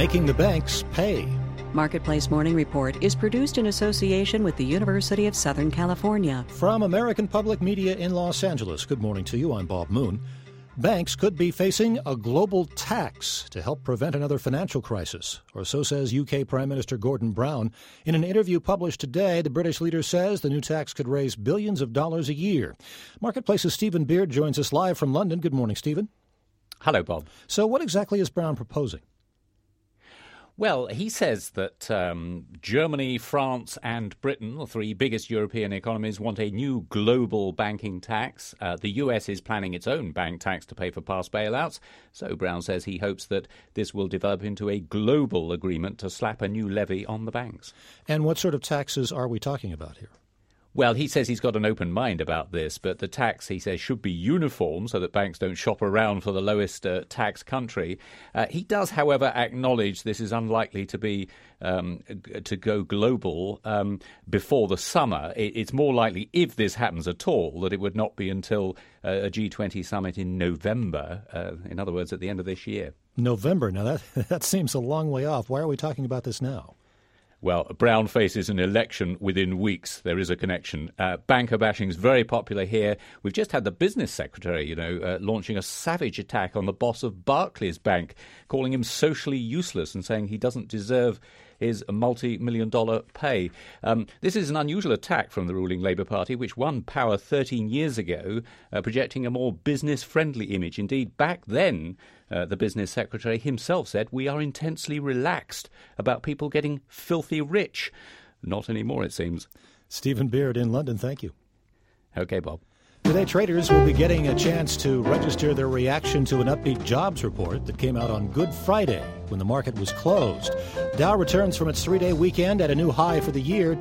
making the banks pay. Marketplace Morning Report is produced in association with the University of Southern California. From American Public Media in Los Angeles, good morning to you. I'm Bob Moon. Banks could be facing a global tax to help prevent another financial crisis, or so says UK Prime Minister Gordon Brown. In an interview published today, the British leader says the new tax could raise billions of dollars a year. Marketplace's Stephen Beard joins us live from London. Good morning, Stephen. Hello, Bob. So what exactly is Brown proposing? Well, he says that Germany, France and Britain, the three biggest European economies, want a new global banking tax. The US is planning its own bank tax to pay for past bailouts. So Brown says he hopes that this will develop into a global agreement to slap a new levy on the banks. And what sort of taxes are we talking about here? Well, he says he's got an open mind about this, but the tax, he says, should be uniform so that banks don't shop around for the lowest tax country. He does, however, acknowledge this is unlikely to be to go global before the summer. It's more likely, if this happens at all, that it would not be until a G20 summit in November, in other words, at the end of this year. November? Now, that seems a long way off. Why are we talking about this now? Well, Brown faces an election within weeks. There is a connection. Banker bashing is very popular here. We've just had the business secretary, launching a savage attack on the boss of Barclays Bank, calling him socially useless and saying he doesn't deserve his multi-million-dollar pay. This is an unusual attack from the ruling Labour Party, which won power 13 years ago, projecting a more business-friendly image. Indeed, back then, the business secretary himself said, "We are intensely relaxed about people getting filthy rich." Not anymore, it seems. Stephen Beard in London, thank you. Okay, Bob. Today, traders will be getting a chance to register their reaction to an upbeat jobs report that came out on Good Friday when the market was closed. Dow returns from its three-day weekend at a new high for the year,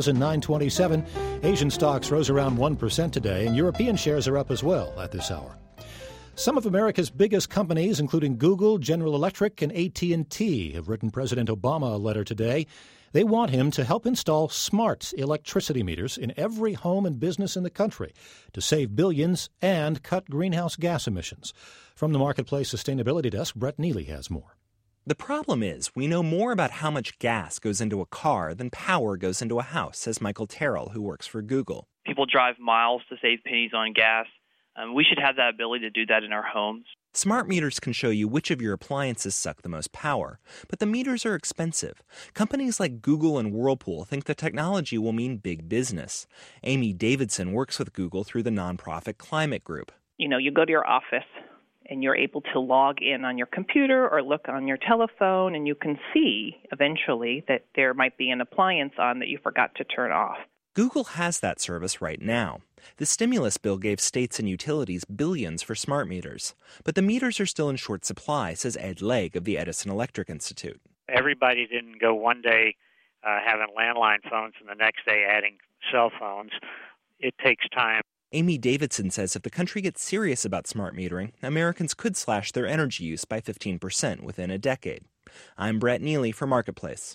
10,927. Asian stocks rose around 1% today, and European shares are up as well at this hour. Some of America's biggest companies, including Google, General Electric, and AT&T, have written President Obama a letter today. They want him to help install smart electricity meters in every home and business in the country to save billions and cut greenhouse gas emissions. From the Marketplace Sustainability Desk, Brett Neely has more. The problem is we know more about how much gas goes into a car than power goes into a house, says Michael Terrell, who works for Google. People drive miles to save pennies on gas. We should have that ability to do that in our homes. Smart meters can show you which of your appliances suck the most power, but the meters are expensive. Companies like Google and Whirlpool think the technology will mean big business. Amy Davidson works with Google through the nonprofit Climate Group. You go to your office and you're able to log in on your computer or look on your telephone, and you can see eventually that there might be an appliance on that you forgot to turn off. Google has that service right now. The stimulus bill gave states and utilities billions for smart meters. But the meters are still in short supply, says Ed Legg of the Edison Electric Institute. Everybody didn't go one day having landline phones and the next day adding cell phones. It takes time. Amy Davidson says if the country gets serious about smart metering, Americans could slash their energy use by 15% within a decade. I'm Brett Neely for Marketplace.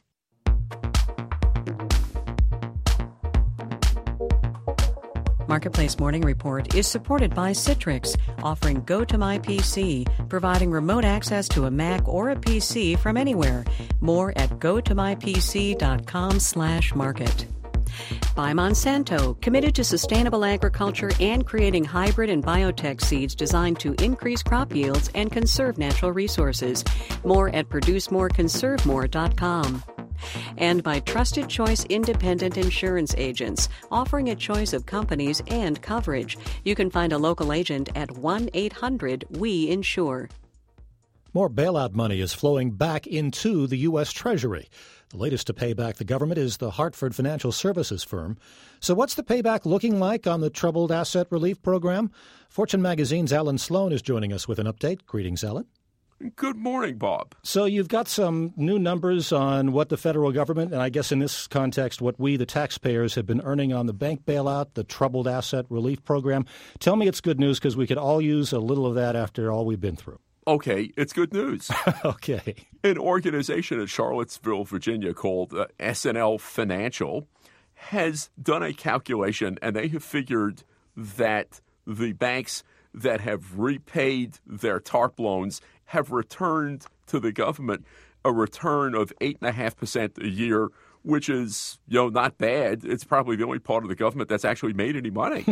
Marketplace Morning Report is supported by Citrix, offering GoToMyPC, providing remote access to a Mac or a PC from anywhere. More at gotomypc.com/market. By Monsanto, committed to sustainable agriculture and creating hybrid and biotech seeds designed to increase crop yields and conserve natural resources. More at producemoreconservemore.com. And by Trusted Choice Independent Insurance Agents, offering a choice of companies and coverage. You can find a local agent at 1-800-WE-INSURE. More bailout money is flowing back into the U.S. Treasury. The latest to pay back the government is the Hartford Financial Services firm. So what's the payback looking like on the Troubled Asset Relief Program? Fortune Magazine's Alan Sloan is joining us with an update. Greetings, Alan. Good morning, Bob. So you've got some new numbers on what the federal government, and I guess in this context, what we, the taxpayers, have been earning on the bank bailout, the Troubled Asset Relief Program. Tell me it's good news, because we could all use a little of that after all we've been through. Okay, it's good news. Okay. An organization in Charlottesville, Virginia called SNL Financial has done a calculation, and they have figured that the banks that have repaid their TARP loans have returned to the government a return of 8.5% a year, which is, not bad. It's probably the only part of the government that's actually made any money.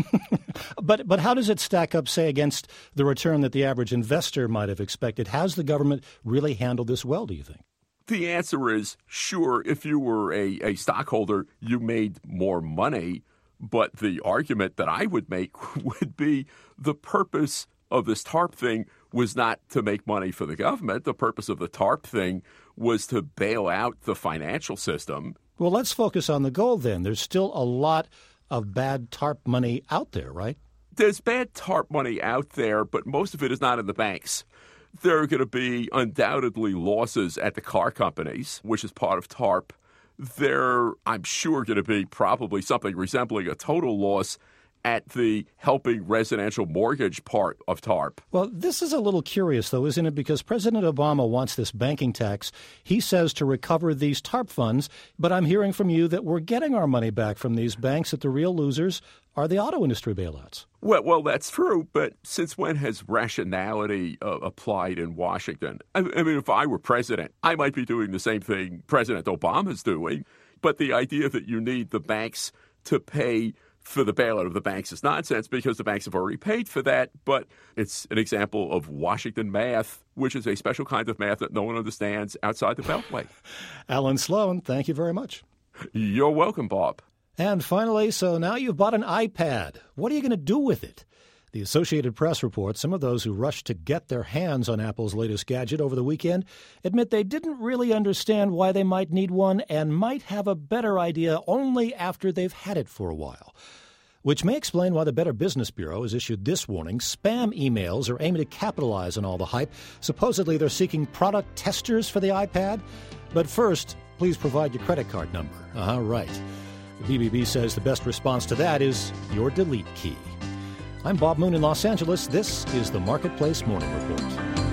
But how does it stack up, say, against the return that the average investor might have expected? How's the government really handled this well, do you think? The answer is, sure, if you were a stockholder, you made more money. But the argument that I would make would be the purpose of this TARP thing was not to make money for the government. The purpose of the TARP thing was to bail out the financial system. Well, let's focus on the goal then. There's still a lot of bad TARP money out there, right? There's bad TARP money out there, but most of it is not in the banks. There are going to be undoubtedly losses at the car companies, which is part of TARP. There, I'm sure, going to be probably something resembling a total loss at the helping residential mortgage part of TARP. Well, this is a little curious, though, isn't it? Because President Obama wants this banking tax. He says to recover these TARP funds, but I'm hearing from you that we're getting our money back from these banks, that the real losers are the auto industry bailouts. Well, that's true, but since when has rationality applied in Washington? I mean, if I were president, I might be doing the same thing President Obama's doing, but the idea that you need the banks to pay for the bailout of the banks is nonsense because the banks have already paid for that, but it's an example of Washington math, which is a special kind of math that no one understands outside the Beltway. Alan Sloan, thank you very much. You're welcome, Bob. And finally, so now you've bought an iPad. What are you going to do with it? The Associated Press reports some of those who rushed to get their hands on Apple's latest gadget over the weekend admit they didn't really understand why they might need one and might have a better idea only after they've had it for a while. Which may explain why the Better Business Bureau has issued this warning. Spam emails are aiming to capitalize on all the hype. Supposedly they're seeking product testers for the iPad. But first, please provide your credit card number. Right. The BBB says the best response to that is your delete key. I'm Bob Moon in Los Angeles. This is the Marketplace Morning Report.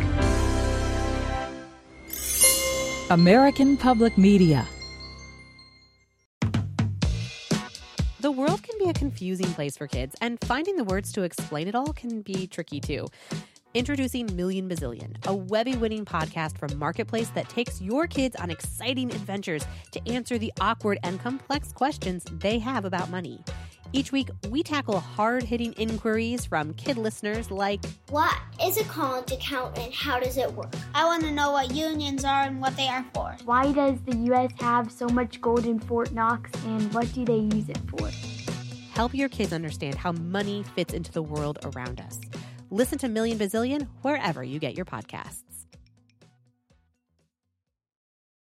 American Public Media. The world can be a confusing place for kids, and finding the words to explain it all can be tricky too. Introducing Million Bazillion, a Webby-winning podcast from Marketplace that takes your kids on exciting adventures to answer the awkward and complex questions they have about money. Each week, we tackle hard-hitting inquiries from kid listeners like, what is a college account and how does it work? I want to know what unions are and what they are for. Why does the U.S. have so much gold in Fort Knox and what do they use it for? Help your kids understand how money fits into the world around us. Listen to Million Bazillion wherever you get your podcasts.